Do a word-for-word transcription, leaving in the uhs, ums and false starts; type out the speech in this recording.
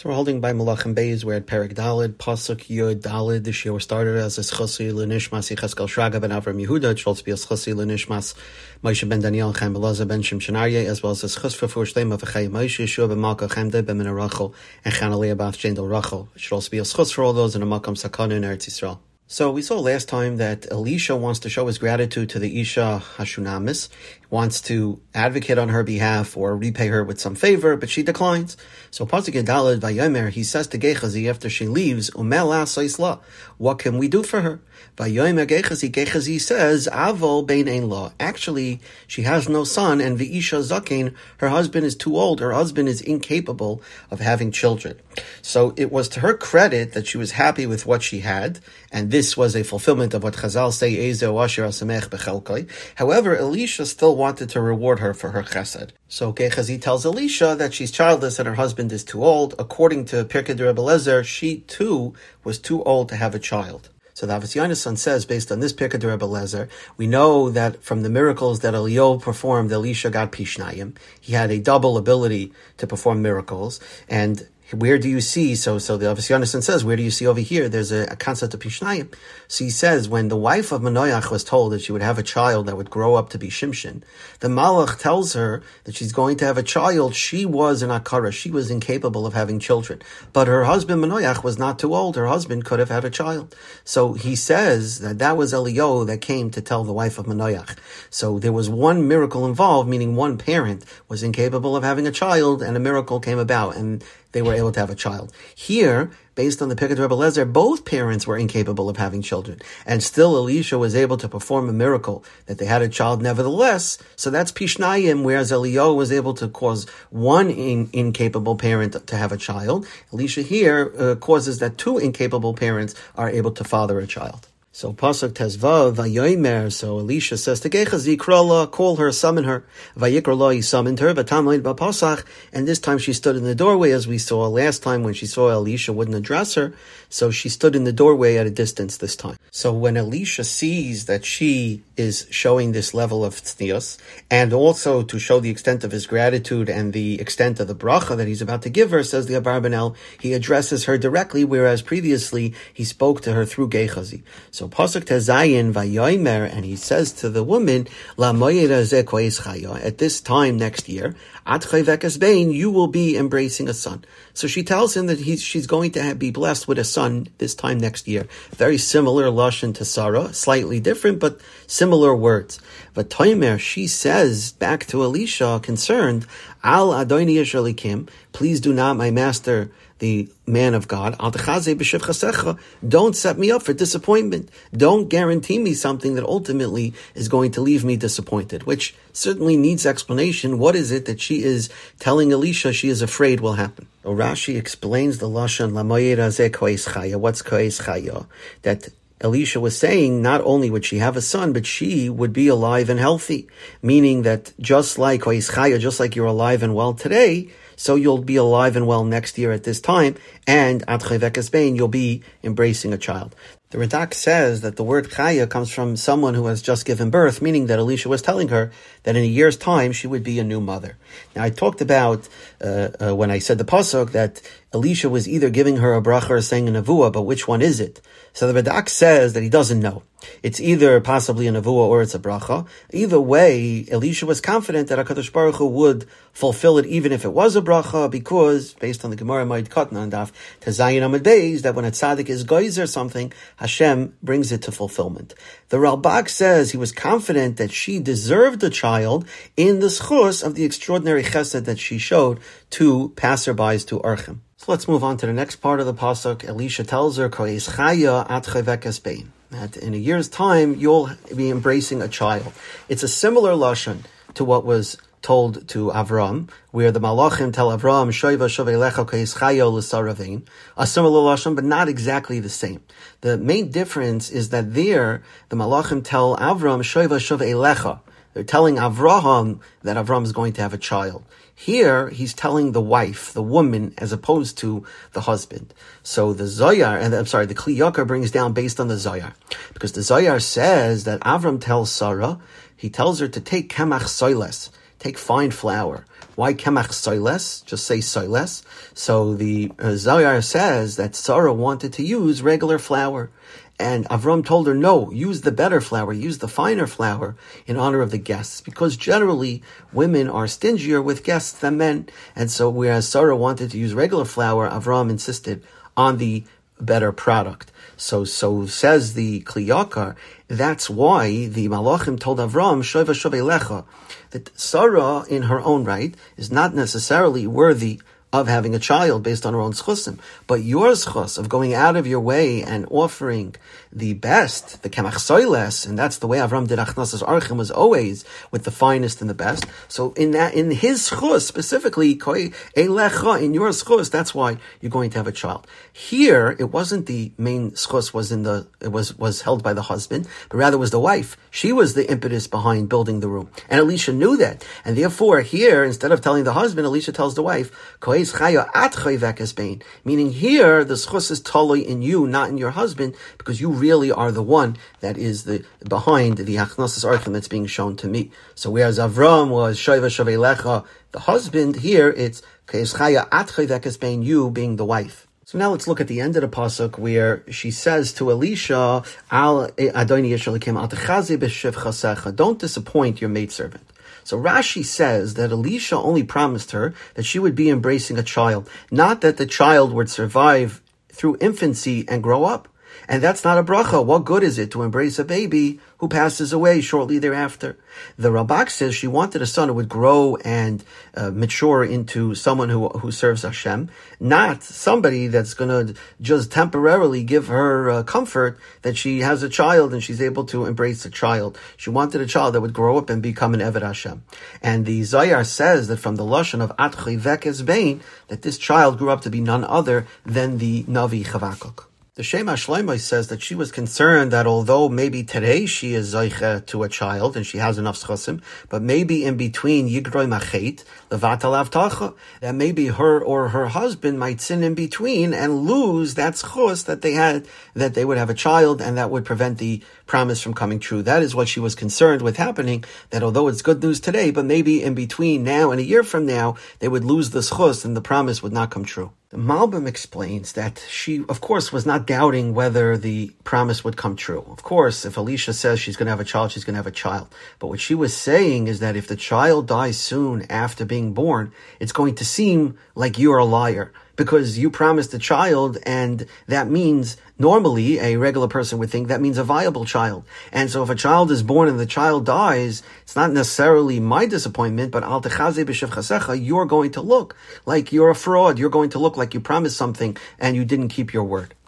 So we're holding by Malachim Beis. We're at Perek Daled, Pasuk Yud Daled. This year we started as a Schossi L'Nishmas Yecheskel Shraga ben Avram Yehuda. It's supposed to be a Schossi L'Nishmas Moshe ben Daniel Chaim Belaza ben Shimshon Aryeh, as well as a Schos for Fur Shlema v'Chai Moshe Yeshua ben Malka Chemde ben Mina Rachel and Chanalea Bath Jendel Rachel. It should also be a Schos for all those in a Makam Sakana in Eretz Yisrael. So we saw last time that Elisha wants to show his gratitude to the Isha Hashunamis, wants to advocate on her behalf or repay her with some favor, but she declines. So Pasuk Yudalad Vayomer, he says to Gehazi after she leaves, Umela Saisla, what can we do for her? Vayomer Gehazi, Gehazi says, Avol Bein Ein La. Actually, she has no son, and V'isha Zakin, her husband is too old, her husband is incapable of having children. So it was to her credit that she was happy with what she had, and this was a fulfillment of what Chazal say, Ezo Asher Asamech Bechelkai. However, Elisha still wanted to reward her for her chesed. So Gehazi tells Elisha that she's childless and her husband is too old. According to Pirkei de Rebbe Lezer, she too was too old to have a child. So the Avos Yonasan says, based on this Pirkei de Rebbe Lezer, we know that from the miracles that Eliyahu performed, Elisha got Pishnayim. He had a double ability to perform miracles, and where do you see, so so the Avos Yonasan says, where do you see over here, there's a, a concept of Pishnayim. So he says, when the wife of Manoach was told that she would have a child that would grow up to be Shimshon, the Malach tells her that she's going to have a child. She was an Akara, she was incapable of having children. But her husband Manoach was not too old, her husband could have had a child. So he says that that was Eliyahu that came to tell the wife of Manoach. So there was one miracle involved, meaning one parent was incapable of having a child, and a miracle came about, and they were able to have a child. Here, based on the Pirkei de Rebbe Lezer, both parents were incapable of having children, and still Elisha was able to perform a miracle that they had a child nevertheless. So that's Pishnayim, whereas Eliyahu was able to cause one in, incapable parent to have a child. Elisha here uh, causes that two incapable parents are able to father a child. So Pasuk Tezvav Vayomer. So Elisha says to Gehazi, Krala, call her, summon her. Vayikra, he summoned her. Vatamleid Bapasach, and this time she stood in the doorway, as we saw last time when she saw Elisha wouldn't address her. So she stood in the doorway at a distance this time. So when Elisha sees that she is showing this level of tznius, and also to show the extent of his gratitude and the extent of the bracha that he's about to give her, says the Abarbanel, he addresses her directly, whereas previously he spoke to her through Gehazi. So Pasuk Tezayin Vayomer, and he says to the woman, La moyeda ze kois chaya, at this time next year, At chayvekes bein, you will be embracing a son. So she tells him that he's, she's going to have, be blessed with a son this time next year. Very similar lashon to Sarah, slightly different, but similar words. V'toimer, she says back to Elisha, concerned, Al Adoni Yeshalikim, please do not, my master, the man of God, don't set me up for disappointment. Don't guarantee me something that ultimately is going to leave me disappointed, which certainly needs explanation. What is it that she is telling Elisha she is afraid will happen? So Rashi explains the lashon lamoyera ze koes chaya. What's koes chaya? That Elisha was saying not only would she have a son, but she would be alive and healthy, meaning that just like koes chaya, just like you're alive and well today, so you'll be alive and well next year at this time, and at chayvekes bein, you'll be embracing a child. The Radak says that the word chaya comes from someone who has just given birth, meaning that Elisha was telling her that in a year's time she would be a new mother. Now I talked about, uh, uh, when I said the pasuk, that Elisha was either giving her a bracha or saying a nevuah, but which one is it? So the Radak says that he doesn't know. It's either possibly a nevuah or it's a bracha. Either way, Elisha was confident that HaKadosh Baruch Hu would fulfill it even if it was a bracha, because, based on the Gemara Moed Katan on Daf Tezayin Amud Beis, that when a tzaddik is geyser something, Hashem brings it to fulfillment. The Ralbag says he was confident that she deserved a child in the schus of the extraordinary chesed that she showed to passerbys, to Archim. So let's move on to the next part of the pasuk. Elisha tells her, Koes chaya at chayvekes bein, that in a year's time you'll be embracing a child. It's a similar lashon to what was told to Avram, where the Malachim tell Avram, Shoiva shovei lecha koes chayo l'saravein, a similar lashon, but not exactly the same. The main difference is that there, the Malachim tell Avram, Shoiva shovei lecha. They're telling Avraham that Avram is going to have a child. Here, he's telling the wife, the woman, as opposed to the husband. So the Zoyar, and I'm sorry, the Kli Yakar brings down based on the Zoyar. Because the Zoyar says that Avram tells Sarah, he tells her to take kamach soiles, take fine flour, Why kemach soiles? Just say soiles. So the uh, Zohar says that Sarah wanted to use regular flour. And Avram told her, no, use the better flour, use the finer flour in honor of the guests. Because generally, women are stingier with guests than men. And so whereas Sarah wanted to use regular flour, Avram insisted on the better product. So so says the Kli Yakar, that's why the Malachim told Avram, Shoiva Shovei Lecha, that Sarah, in her own right, is not necessarily worthy of having a child based on her own schusim. But your schus of going out of your way and offering the best, the kemach soiles, and that's the way Avram did Achnasas Archim, was always with the finest and the best. So in that, in his schus specifically, koi elecha, in your schus, that's why you're going to have a child. Here, it wasn't the main schus was in the, it was, was held by the husband, but rather was the wife. She was the impetus behind building the room. And Elisha knew that. And therefore, here, instead of telling the husband, Elisha tells the wife, koi meaning here the schus is totally in you, not in your husband, because you really are the one that is the behind the achnasas archim that's being shown to me. So whereas Avram was shoiva shovei lecha, the husband, here it's you being the wife. So now let's look at the end of the pasuk where she says to Elisha, Al Adoni Yishalikim al techazi b'shiv chasecha, don't disappoint your maidservant. So Rashi says that Elisha only promised her that she would be embracing a child, not that the child would survive through infancy and grow up. And that's not a bracha. What good is it to embrace a baby who passes away shortly thereafter? The Rabak says she wanted a son who would grow and uh, mature into someone who who serves Hashem, not somebody that's going to just temporarily give her uh, comfort that she has a child and she's able to embrace a child. She wanted a child that would grow up and become an Eved Hashem. And the Zohar says that from the Lashon of At Chayvekes Bein, that this child grew up to be none other than the Navi Chavakuk. The Shema Shloimeh says that she was concerned that although maybe today she is Zoiche to a child and she has enough schusim, but maybe in between Yigroi Machet, Levatal Avtacha, that maybe her or her husband might sin in between and lose that schus that they had, that they would have a child and that would prevent the promise from coming true. That is what she was concerned with happening, that although it's good news today, but maybe in between now and a year from now, they would lose the schus and the promise would not come true. The Malbim explains that she, of course, was not doubting whether the promise would come true. Of course, if Elisha says she's going to have a child, she's going to have a child. But what she was saying is that if the child dies soon after being born, it's going to seem like you're a liar, because you promised a child, and that means normally a regular person would think that means a viable child. And so if a child is born and the child dies, it's not necessarily my disappointment, but al techaze b'shiv chasecha, you're going to look like you're a fraud. You're going to look like you promised something and you didn't keep your word.